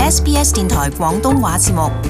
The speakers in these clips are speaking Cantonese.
SBS 電台廣東話節目。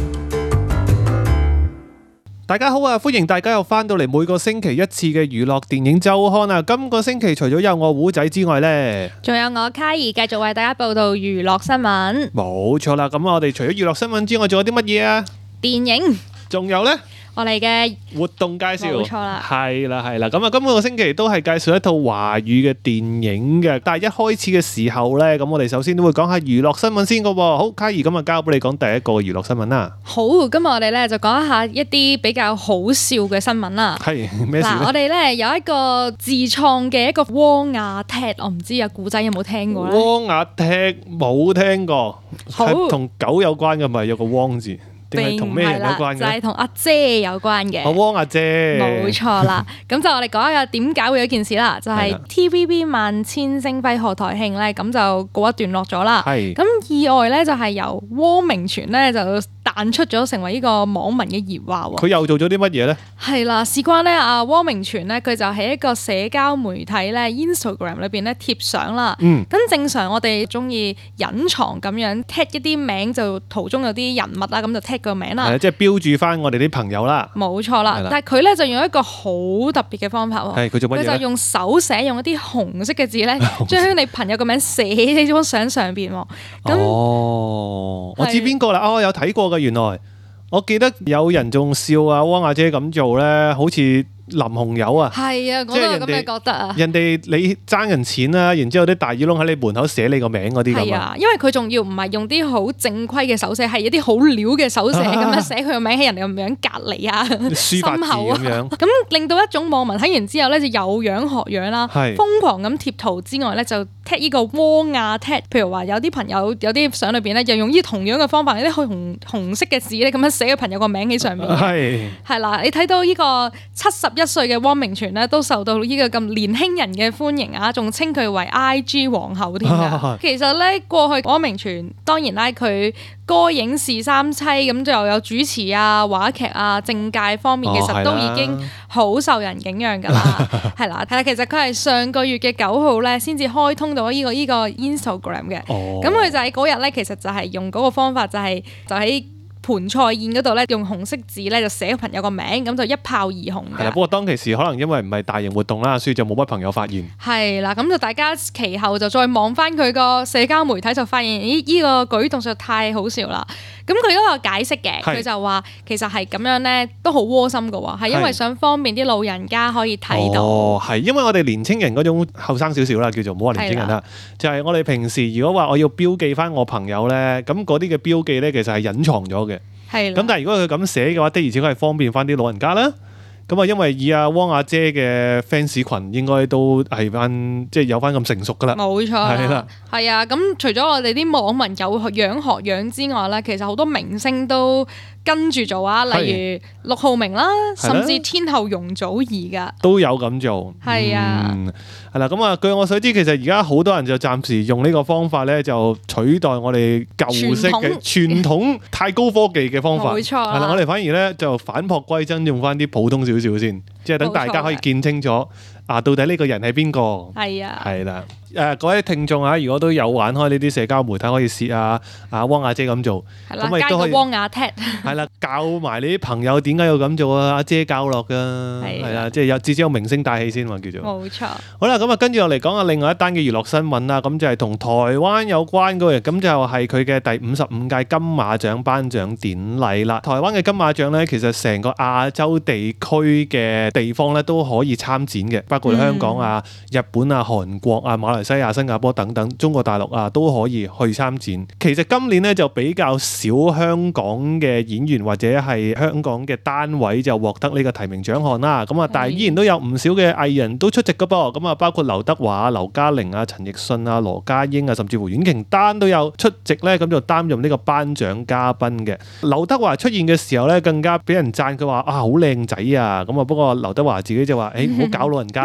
大家好啊！歡迎大家又翻到嚟每個星期一次嘅娛樂電影週刊啊！今個星期除咗有我胡仔之外呢， 仲有我卡兒繼續為大家報道娛樂新聞。 冇錯啦！咁我哋除咗娛樂新聞之外，仲有啲乜嘢啊？ 電影， 仲有呢？ 我哋嘅活動介紹， 冇錯啦， 係啦。咁啊，今個星期都係介紹一套華語嘅電影嘅。但係一開始嘅時候呢，咁我哋首先都會講下娛樂新聞先噶喎。好，卡兒咁啊，交俾你講第一個娛樂新聞啦。 好，今日我哋咧就講一下一啲比較好笑嘅新聞啦。 係咩事呢？ 嗱，我哋咧有一個自創嘅一個汪亞踢，我唔知啊，古仔有冇聽過咧？ 汪亞踢冇聽過， 好， 係同狗有關嘅，咪有個汪字。定係同咩人有關嘅？ 就係同阿姐有關嘅。 汪阿姐， 冇錯啦。咁就我哋講一下點解會有一件事啦，就係 TVB 萬千星輝賀台慶咧，咁就告一段落咗啦。 係。 咁意外咧就係由汪明荃咧就彈出咗成為呢個網民嘅熱話喎。 佢又做咗啲乜嘢咧？係啦，事關咧阿汪明荃咧，佢就喺一個社交媒體咧 Instagram 裏邊咧貼相啦。咁正常我哋中意隱藏咁樣 tag 一啲名，就途中有啲人物啦，咁就 tag個名啦， 即係標註翻我哋啲朋友啦。 冇錯啦，但係佢咧就用一個好特別嘅方法喎。 係佢做乜嘢咧？ 佢就用手寫，用一啲紅色嘅字咧，將你朋友個名寫喺張相上邊喎。 我知邊個啦。有睇過㗎。原來我記得有人仲笑啊，汪阿姐咁做咧，好似淋紅油啊！ 係啊，我都係咁樣覺得啊！ 人哋你爭人錢啦，然之後啲大耳窿喺你門口寫你個名嗰啲咁啊！ 係啊，因為佢仲要唔係用啲好正規嘅手寫，係一啲好料嘅手寫咁樣寫佢個名喺人哋個名隔離啊、心口啊咁樣，咁令到一種網民睇完之後咧就有樣學樣啦，瘋狂咁貼圖之外咧就踢呢個汪亞踢，譬如話有啲朋友有啲相裏邊咧又用呢同樣嘅方法，有啲紅色嘅字咧咁樣寫個朋友個名喺上面。係啦，你睇到呢個71歲嘅汪明荃咧，都受到呢個咁年輕人嘅歡迎啊，仲稱佢為 IG 皇后添㗎。其實咧，過去汪明荃當然啦，佢歌影視三棲咁就有主持啊、話劇啊、政界方面，其實都已經好受人敬仰㗎啦。係啦，其實佢係上個月嘅9號咧，先至開通到呢個 Instagram 嘅。咁佢就喺嗰日咧，其實就係用嗰個方法，就喺盤菜宴嗰度咧，用紅色字咧就寫朋友個名，咁就一炮而紅嘅。係啦， 不過當其時可能因為唔係大型活動啦，所以就冇乜朋友發現。係啦，咁就大家其後就再望翻佢個社交媒體，就發現呢個舉動實在太好笑啦。咁佢都有解釋嘅，佢就話其實係咁樣咧，都好窩心㗎喎，係因為想方便啲老人家可以睇到。 係因為我哋年青人嗰種後生少少啦，叫做唔好話年青人啦，就係我哋平時如果話我要標記翻我朋友咧，咁嗰啲嘅標記咧其實係隱藏咗嘅。咁但係如果佢咁寫嘅話，的而且確係方便翻啲老人家啦。咁啊，因為以阿汪阿姐嘅 fans 群應該都係翻即係有翻咁成熟噶啦。冇錯，係啦， 係啊。咁除咗我哋啲網民有樣學樣之外咧，其實好多明星都跟住做啊，例如陸浩明啦，甚至天后容祖兒噶都有咁做。係啊，係啦。咁啊，據我所知，其實而家好多人就暫時用呢個方法咧，就取代我哋舊式嘅傳統太高科技嘅方法。冇錯。係啦，我哋反而咧就返璞歸真，用翻啲普通少少先，即係等大家可以見清楚到底呢個人係邊個。係啊。係啦。各位聽眾啊，如果都有玩開呢啲社交媒體，可以試下汪亞姐咁做，咁亦都可以。 汪亞踢係啦，教埋你啲朋友點解要咁做啊？阿姐教落㗎，係啦，即係至少有明星帶氣先嘛，叫做。冇錯。好啦，咁啊，跟住落嚟講下另外一單嘅娛樂新聞啦，咁就係同台灣有關嘅，咁就係佢嘅第55屆金馬獎頒獎典禮啦。台灣嘅金馬獎咧，其實成個亞洲地區嘅地方咧都可以參展嘅，包括香港啊、日本啊、韓國啊、馬來西亞、新加坡等等，中國大陸啊都可以去參展。其實今年咧就比較少香港嘅演員或者係香港嘅單位就獲得呢個提名獎項啦。咁啊，但係依然都有唔少嘅藝人都出席㗎噃。咁啊，包括劉德華、劉嘉玲啊、陳奕迅啊、羅家英啊，甚至乎阮瓊丹都有出席咧，咁就擔任呢個頒獎嘉賓嘅。劉德華出現嘅時候咧，更加俾人讚佢話好靚仔啊。咁啊，不過劉德華自己就話唔好搞老人家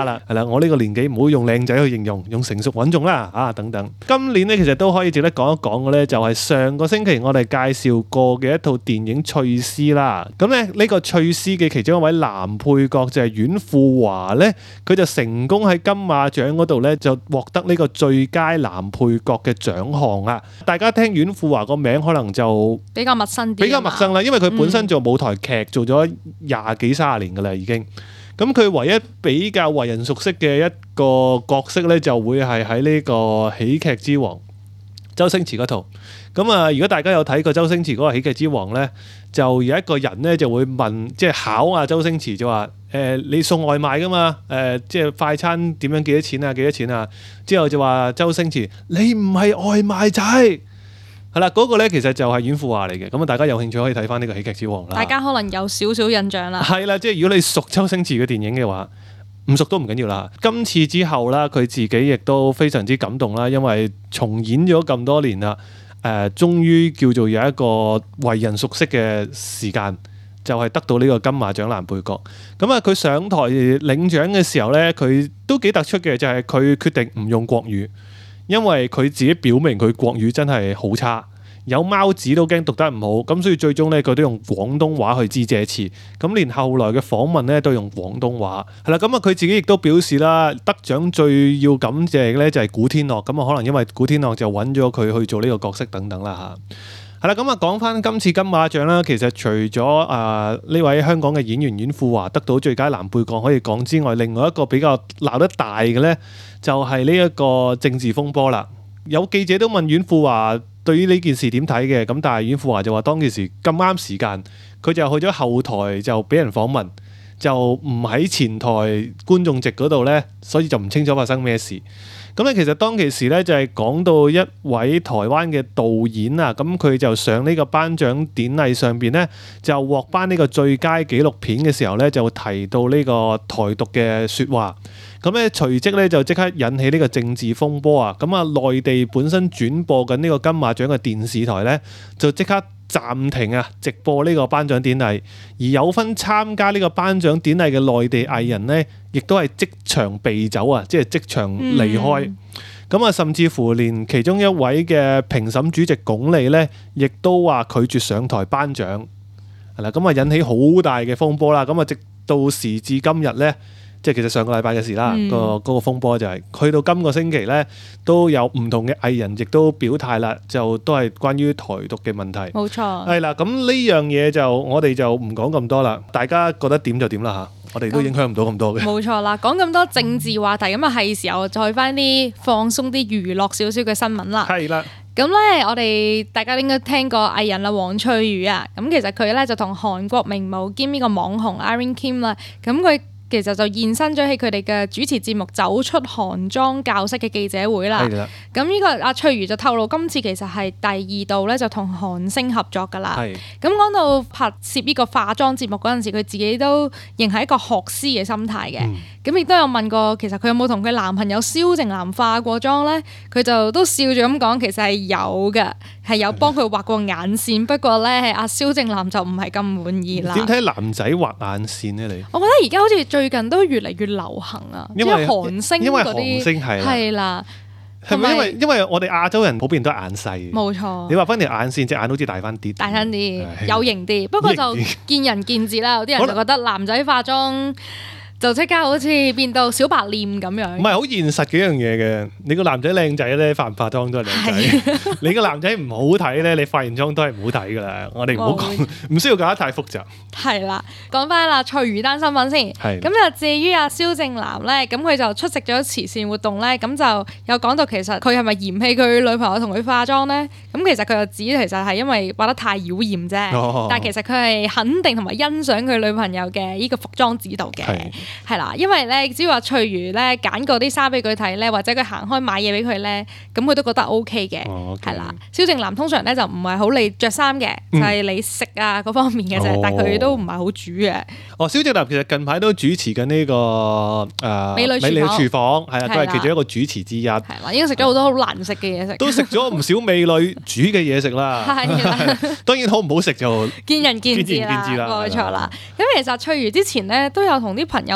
家啦，係啦，我呢個年紀唔好用靚仔去形容，用成熟穩重啦等等。今年咧其實都可以值得講一講嘅咧，就係上個星期我哋介紹過嘅一套電影《翠絲》啦。咁咧呢個《翠絲》嘅其中一位男配角就係阮富華咧，佢就成功喺金馬獎嗰度咧就獲得呢個最佳男配角嘅獎項啊！大家聽阮富華個名可能就比較陌生啲，比較陌生啦，因為佢本身做舞台劇做咗20幾30年噶啦已經。咁佢唯一比較為人熟悉嘅一個角色咧，就會係喺呢個喜劇之王周星馳嗰套。咁啊，如果大家有睇過周星馳嗰個喜劇之王咧，就有一個人咧就會問，即係考啊周星馳就話：你送外賣噶嘛？即係快餐點樣幾多錢啊？幾多錢啊？之後就話周星馳：你唔係外賣仔。係啦，嗰個咧其實就係阮富華嚟嘅。咁啊，大家有興趣可以睇翻呢個喜劇之王啦。大家可能有少少印象啦。係啦，即係如果你熟周星馳嘅電影嘅話，唔熟都唔緊要啦。今次之後啦，佢自己亦都非常之感動啦，因為重演咗咁多年啦，終於叫做有一個為人熟悉嘅時間，就係得到呢個金馬獎男配角。咁啊，佢上台領獎嘅時候咧，佢都幾突出嘅，就係佢決定唔用國語。因為佢自己表明佢國語真係好差，有貓紙都驚讀得唔好，咁所以最終咧佢都用廣東話去致謝詞，咁連後來嘅訪問咧都用廣東話。係啦，咁啊佢自己亦都表示啦，得獎最要感謝嘅咧就係古天樂，咁啊可能因為古天樂就揾咗佢去做呢個角色等等啦嚇。係啦，咁啊講翻今次金馬獎啦，其實除咗呢位香港嘅演員阮富華得到最佳男配角可以講之外，另外一個比較鬧得大嘅咧，就係呢一個政治風波啦。有記者都問阮富華對於呢件事點睇嘅，咁但係阮富華就話當其時咁啱時間，佢就去咗後台就俾人訪問，就唔喺前台觀眾席嗰度咧，所以就唔清楚發生咩事。咁咧其實當其時咧就係講到一位台灣嘅導演啊，咁佢就上呢個頒獎典禮上邊咧就獲頒呢個最佳紀錄片嘅時候咧就提到呢個台獨嘅説話。咁咧隨即咧就即刻引起呢個政治風波啊！咁啊，內地本身轉播緊呢個金馬獎嘅電視台咧，就即刻暫停啊直播呢個頒獎典禮，而有份參加呢個頒獎典禮嘅內地藝人咧，亦都係即場避走啊，即係即場離開。咁啊，甚至乎連其中一位嘅評審主席鞏俐咧，亦都話拒絕上台頒獎。係啦，咁啊引起好大嘅風波啦。咁啊，直到時至今日咧。即係其實上個禮拜嘅事啦，嗰個風波就係去到今個星期咧，都有唔同嘅藝人亦都表態啦，就都係關於台獨嘅問題。冇錯，係啦，咁呢樣嘢就我哋就唔講咁多啦，大家覺得點就點啦嚇，我哋都影響唔到咁多嘅。冇錯啦，講咁多政治話題咁啊，係時候再翻啲放鬆啲娛樂少少嘅新聞啦。係啦。咁咧，我哋大家應該聽過藝人啦，黃翠如啊，咁其實佢咧就同韓國名模兼呢個網紅 Irene Kim 啦，咁佢其實就現身咗喺佢哋嘅主持節目《走出韓妝教室》嘅記者會啦。咁呢個阿翠如就透露，今次其實係第2度咧就同韓星合作㗎啦。咁講到拍攝呢個化妝節目嗰陣時，佢自己都仍係一個學師嘅心態嘅。咁亦都有問過，其實佢有冇同佢男朋友蕭正楠化過妝咧？佢就都笑住咁講，其實係有嘅，係有幫佢畫過眼線。不過咧，阿蕭正楠就唔係咁滿意啦。點睇男仔畫眼線咧？你？我覺得而家好似最近都越嚟越流行啊，因為韓星嗰啲係啦。係咪因為我哋亞洲人普遍都係眼細？冇錯。你畫翻條眼線，隻眼好似大翻啲，大翻啲，有型啲。不過就見仁見智啦。有啲人就覺得男仔化妝就即刻好似變到小白臉咁樣。唔係好現實嘅一樣嘢嘅。你個男仔靚仔咧，化唔化妝都係靚仔。你個男仔唔好睇咧，你化完妝都係唔好睇噶啦。我哋唔好講，唔需要搞得太複雜。係啦，講翻啦，翠如單新聞先。係。咁就至於阿蕭正楠咧，咁佢就出席咗慈善活動咧，咁就有講到其實佢係咪嫌棄佢女朋友同佢化妝咧？咁其實佢就指其實係因為畫得太妖豔啫。但係其實佢係肯定同埋欣賞佢女朋友嘅呢個服裝指導嘅。係啦，因為咧，只要話翠如咧揀過啲衫俾佢睇咧，或者佢行開買嘢俾佢咧，咁佢都覺得 OK 嘅。係啦，蕭正楠通常咧就唔係好理着衫嘅，就係你食啊嗰方面嘅啫。但係佢都唔係好煮嘅。蕭正楠其實近排都主持緊呢個美女廚房，係啊，都係其中一個主持之一。係啦，已經食咗好多好難食嘅嘢食，都食咗唔少美女煮嘅嘢食啦。係當然好唔好食就見仁見智啦。冇錯啦。咁其實翠如之前咧都有同啲朋友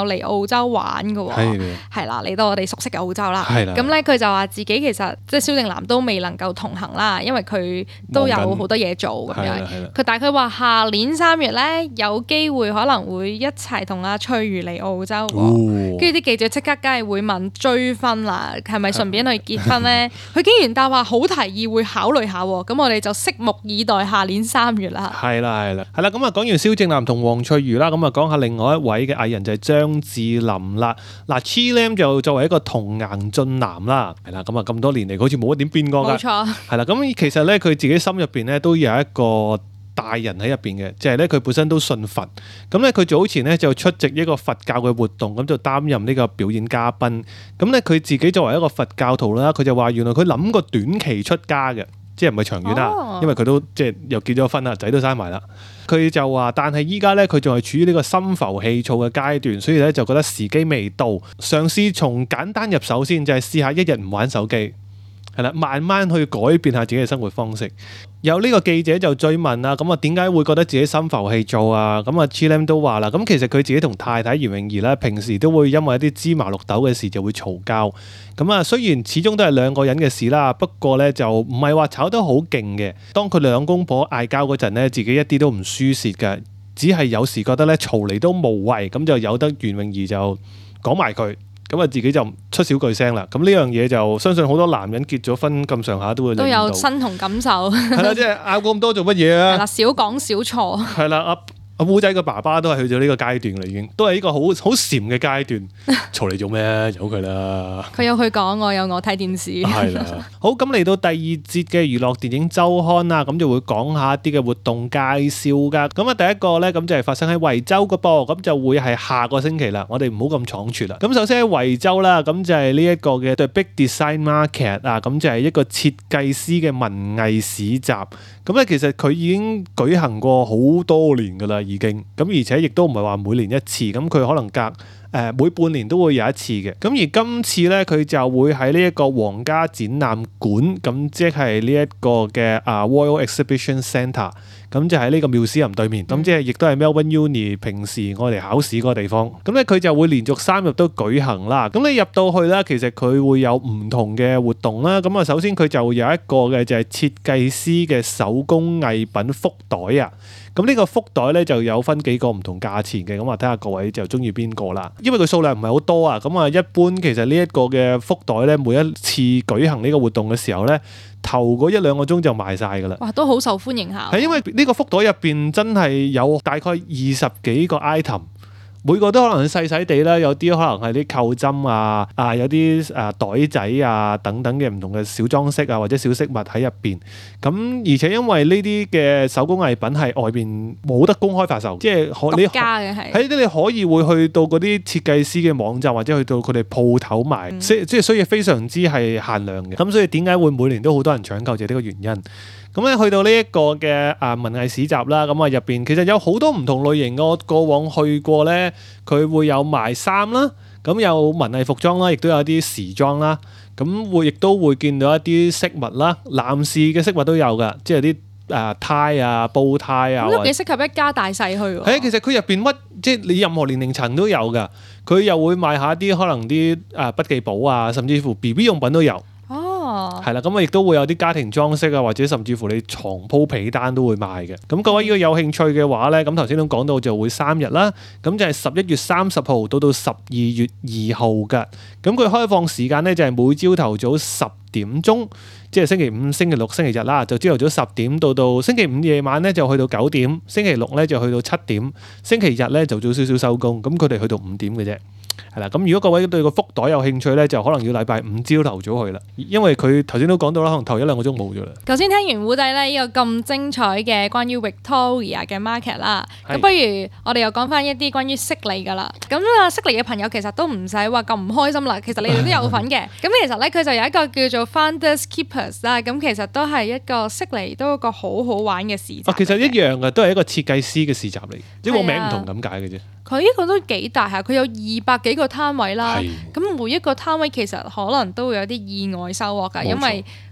嚟澳洲玩嘅喎，係啦，嚟到我哋熟悉嘅澳洲啦。咁咧佢就話自己其實即係蕭正楠都未能夠同行啦，因為佢都有好多嘢做咁樣。佢大概話下年3月咧有機會可能會一齊同阿翠如嚟澳洲喎。跟住啲記者即刻梗係會問追婚啦，係咪順便去結婚咧？佢竟然答話好提議會考慮下喎。咁我哋就拭目以待下年3月啦。係啦。 咁啊講完蕭正楠同黃翠如啦，咁啊講下另外一位嘅藝人就係張智霖啦。嗱 Chilam 就作為一個童顏俊男啦，係啦，咁啊咁多年嚟好似冇一點變過㗎。冇錯。係啦，咁其實咧佢自己心入邊咧都有一個大人喺入邊嘅，就係咧佢本身都信佛，咁咧佢早前咧就出席一個佛教嘅活動，咁就擔任呢個表演嘉賓。咁咧佢自己作為一個佛教徒啦，佢就話原來佢諗過短期出家嘅。即係唔係長遠啦，因為佢都即係又結咗婚啦，仔都生埋啦。佢就話，但係依家咧佢仲係處於呢個心浮氣躁嘅階段，所以咧就覺得時機未到，嘗試從簡單入手先，就係試下一日唔玩手機，係啦，慢慢去改變下自己嘅生活方式。有呢個記者就追問啦，咁啊點解會覺得自己心浮氣躁啊？咁啊 Chilam 都話啦，咁其實佢自己同太太袁詠儀咧，平時都會因為一啲芝麻綠豆嘅事就會嘈交。咁啊，雖然始終都係兩個人嘅事啦，不過咧就唔係話炒得好勁嘅。當佢兩公婆嗌交嗰陣咧，自己一啲都唔輸蝕嘅，只係有時覺得咧嘈嚟都無謂，咁就由得袁詠儀就講埋佢。咁啊，自己就出少句聲啦。咁呢樣嘢就相信好多男人結咗婚咁上下都會都有身同感受。 係啦，即係拗過咁多做乜嘢啊？ 係啦，少講少錯。 係啦，阿烏仔個爸爸都係去咗呢個階段啦，已經都係一個好禪嘅階段。嘈嚟做咩？由佢啦。佢有佢講，我有我睇電視。係啦。好，咁嚟到第二節嘅娛樂電影週刊啦，咁就會講下一啲嘅活動介紹㗎。咁啊，第一個咧，咁就係發生喺惠州嘅噃，咁就會係下個星期啦。我哋唔好咁倉促啦。咁首先喺惠州啦，咁就係呢一個嘅 The Big Design Market 啊，咁就係一個設計師嘅文藝市集。咁咧，其實佢已經舉行過好多年㗎啦，已經。咁而且亦都唔係話每年一次，咁佢可能隔每半年都會有一次嘅。咁而今次咧，佢就會喺呢一個皇家展覽館，咁即係呢一個嘅Royal Exhibition Centre，咁就喺呢個妙思林對面，咁即係亦都係 Melbourne Uni 平時我哋考試嗰個地方。咁咧佢就會連續3日都舉行啦。咁你入到去咧，其實佢會有唔同嘅活動啦。咁啊，首先佢就會有一個嘅就係設計師嘅手工藝品福袋啊。咁呢個福袋咧就有分幾個唔同價錢嘅，咁啊睇下各位就中意邊個啦。因為佢數量唔係好多啊，咁啊一般其實呢一個嘅福袋咧，每一次舉行呢個活動嘅時候咧，頭嗰1-2個鐘就賣晒㗎啦。哇，都好受歡迎下。係因為呢個福袋入邊真係有大概20幾個 item。每個都可能細細地啦，有啲可能係啲扣針啊，有啲袋仔啊等等嘅唔同嘅小裝飾啊，或者小飾物喺入邊。咁而且因為呢啲嘅手工藝品係外邊冇得公開發售，即係獨家嘅係喺啲你可以會去到嗰啲設計師嘅網站或者去到佢哋鋪頭買，即係所以非常之係限量嘅。咁所以點解會每年都好多人搶購就係呢個原因。咁咧去到呢一個嘅文藝市集啦，咁啊入邊其實有好多唔同類型嘅。我過往去過咧，佢會有賣衫啦，咁有文藝服裝啦，亦都有啲時裝啦，咁亦都會見到一啲飾物啦，男士嘅飾物都有噶，即係啲呔啊、煲呔啊，咁都幾適合一家大細去喎。係，其實佢入邊乜即係你任何年齡層都有噶，佢又會賣下啲可能啲筆記簿啊，甚至乎 BB 用品都有。係啦，咁啊亦都會有啲家庭裝飾啊，或者甚至乎你床鋪被單都會賣嘅。咁各位如果有興趣嘅話咧，咁頭先都講到就會3日啦，咁就係11月30號到12月2號㗎。咁佢開放時間咧就係每朝頭早10點鐘，即係星期5、星期6、星期日啦，就朝頭早10點到星期5夜晚咧就去到9點，星期6咧就去到7點，星期日咧就早少少收工，咁佢哋去到5點嘅啫。係啦，咁如果各位對個福袋有興趣咧，就可能要禮拜5朝頭早去啦，因為佢頭先都講到啦，可能頭1-2個鐘冇咗啦。頭先聽完胡弟咧呢個咁精彩嘅關於 Victoria 嘅 market 啦，咁不如我哋又講翻一啲關於悉尼噶啦。咁悉尼嘅朋友其實都唔使話咁唔開心啦，其實你哋都有份嘅。咁其實咧佢就有一個叫做 Founders Keepers 啦，咁其實都係一個悉尼都一個好好玩嘅市集。其實一樣嘅，都係一個設計師嘅市集嚟，只不過名唔同咁解嘅啫。佢呢個都幾大下，佢有200幾個攤位啦。咁每一個攤位其實可能都會有啲意外收穫㗎，因為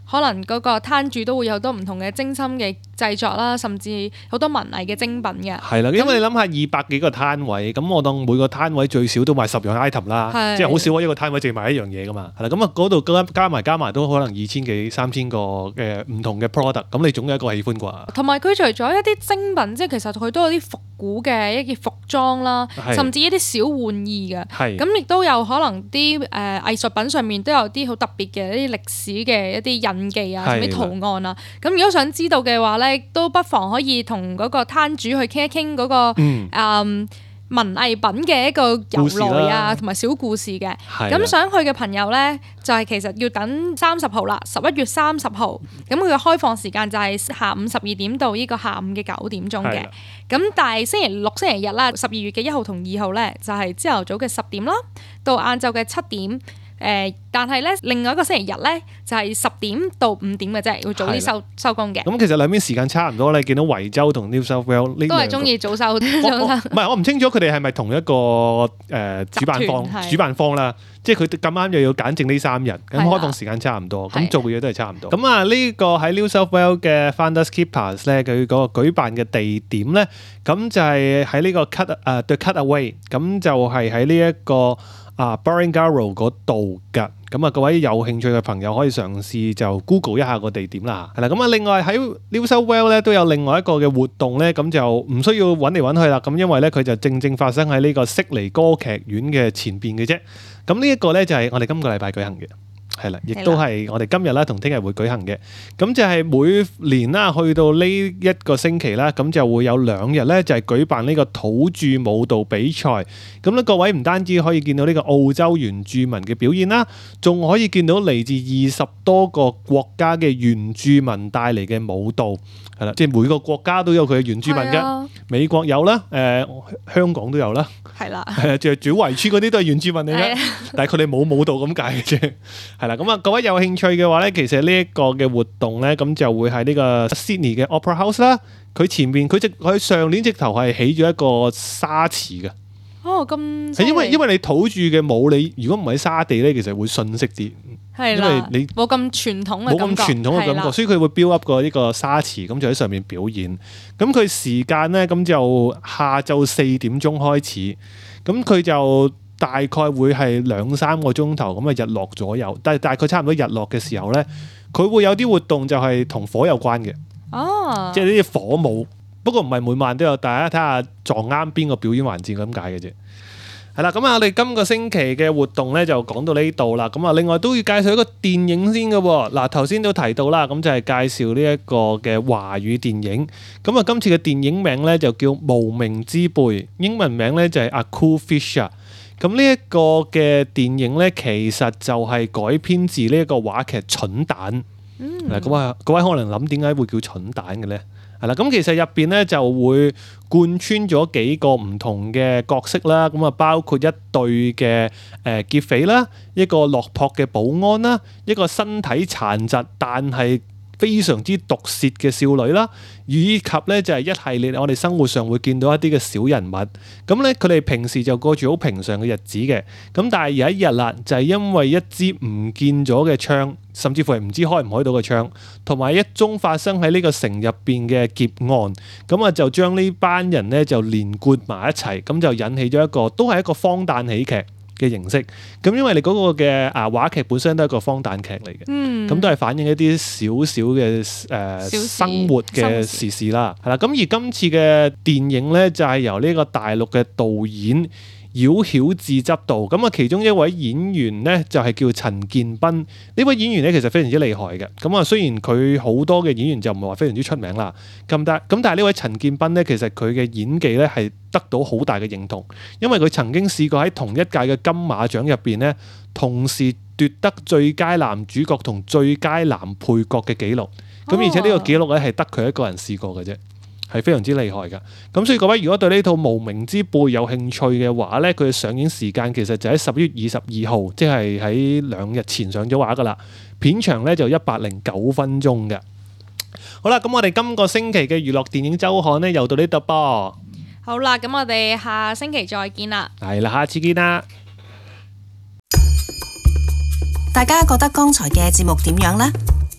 可能嗰個攤主都會有好多唔同嘅精心嘅製作啦，甚至好多文藝嘅精品嘅。 係啦，因為你諗下200幾個攤位，咁我當每個攤位最少都賣10樣 item 啦，即係好少一個攤位淨賣一樣嘢噶嘛。係啦，咁啊嗰度加埋都可能2000幾3000個嘅唔同嘅 product， 咁你總有一個喜歡啩。同埋佢除咗一啲精品，即係其實佢都有啲復古嘅一啲服裝啦，甚至一啲小玩意嘅。咁亦都有可能啲藝術品上面都有啲好特別嘅一啲歷史嘅一啲印記啊，甚至圖案啊。咁如果想知道嘅話咧，都不妨可以同嗰個攤主去傾一傾嗰個文藝品嘅一個由來啊，同埋小故事嘅。咁想去嘅朋友咧，就係其實要等30號啦，11月30號。咁佢嘅開放時間就係下午12點到呢個下午嘅9點鐘嘅。咁但係星期六、星期日啦，12月嘅1號同2號咧，就係朝頭早嘅10點啦，到晏晝嘅7點。但係咧，另外一個星期日咧就係10點到5點嘅啫，要早啲收工嘅。咁其實兩邊時間差唔多咧，見到維州同 New South Wales 呢都係中意早收。唔係，我唔清楚佢哋係咪同一個主辦方啦，即係佢咁啱又要揀正呢3日，咁開放時間差唔多，咁做嘅嘢都係差唔多。咁啊，呢個喺 New South Wales 嘅 Founders Keepers 咧，佢嗰個舉辦嘅地點咧，咁就係喺呢個 The Cutaway， 咁就係喺呢一個Barangaroo 嗰度㗎。咁啊，各位有興趣嘅朋友可以嘗試就 Google 一下個地點啦。係啦，咁啊，另外喺 New South Wales 咧都有另外一個嘅活動咧，咁就唔需要揾嚟揾去啦。咁因為咧佢就正發生喺呢個悉尼歌劇院嘅前邊嘅啫。咁呢一個咧就係我哋今個禮拜舉行嘅。係啦，亦都係我哋今日啦同聽日會舉行嘅。咁就係每年啦，去到呢一個星期啦，咁就會有2日咧，就係舉辦呢個土著舞蹈比賽。咁咧，各位唔單止可以見到呢個澳洲原住民嘅表現啦，仲可以見到嚟自20多個國家嘅原住民帶嚟嘅舞蹈。係啦，即係每個國家都有佢嘅原住民嘅。美國有啦，香港都有啦。係啦，仲係住圍村嗰啲都係原住民嚟嘅，但係佢哋冇舞蹈咁解嘅啫。係啦，咁啊，各位有興趣嘅話咧，其實呢一個嘅活動咧，咁就會喺呢個 Sydney 嘅 Opera House 啦。佢前面佢上年直頭係起咗一個沙池嘅。哦，咁係因為你土著嘅舞，你如果唔喺沙地咧，其實會遜色啲。係啦，因為你冇咁傳統嘅感覺，所以佢會 build up 個呢個沙池，咁就喺上面表演。咁佢時間咧，咁就下晝4點鐘開始。咁佢就大概會係2-3個鐘頭咁啊，日落左右。但係大概差唔多日落嘅時候咧，佢會有啲活動就係同火有關嘅。哦，即係呢啲火舞。不過唔係每晚都有，大家睇下撞啱邊個表演環節咁解嘅啫。係啦，咁啊，我哋今個星期嘅活動咧就講到呢度啦。咁啊，另外都要介紹一個電影先嘅喎。嗱，頭先都提到啦，咁就係介紹呢一個嘅華語電影。咁啊，今次嘅電影名咧就叫《無名之輩》，英文名咧就係 A Cool Fisher。咁呢一個嘅電影咧，其實就係改編自呢一個話劇《蠢蛋》。嗱，各位可能諗點解會叫蠢蛋嘅咧？係啦，咁其實入邊咧就會貫穿咗幾個唔同嘅角色啦，咁啊包括一對嘅劫匪啦，一個落魄嘅保安啦，一個身體殘疾但係非常之毒舌嘅少女啦，以及咧就係一系列我哋生活上會見到一啲嘅小人物。咁咧佢哋平時就過住好平常嘅日子嘅，咁但係有一日啦，就係因為一支唔見咗嘅槍，甚至乎係唔知開唔開到嘅槍，同埋一宗發生喺呢個城入邊嘅劫案，咁啊就將呢班人咧就連貫埋一齊，咁就引起咗一個都係一個荒誕喜劇嘅形式。咁因為你嗰個嘅話劇本身都係一個荒誕劇嚟嘅，咁都係反映一啲少少嘅生活嘅時事啦，係啦。咁而今次嘅電影咧就係由呢個大陸嘅導演姚曉智執導，咁啊其中一位演員咧就係叫陳建斌。呢位演員咧其實非常之厲害嘅，咁啊雖然佢好多嘅演員就唔係話非常之出名啦，但係呢位陳建斌咧其實佢嘅演技咧係得到好大嘅認同，因為佢曾經試過喺同一屆嘅金馬獎入邊咧同時奪得最佳男主角同最佳男配角嘅紀錄，咁而且呢個紀錄咧係得佢一個人試過嘅啫。係非常之厲害㗎，咁所以各位如果對呢套《無名之輩》有興趣嘅話咧，佢嘅上映時間其實就喺11月22號，即係喺2日前上咗畫㗎啦。片長咧就109分鐘嘅。好啦，咁我哋今個星期嘅娛樂電影週刊咧又到呢度噃。 好啦，咁我哋下星期再見啦。 係啦，下次見啦。 大家覺得剛才嘅節目點樣呢？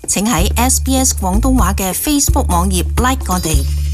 請喺SBS 廣東話嘅 Facebook 網頁 like 我哋。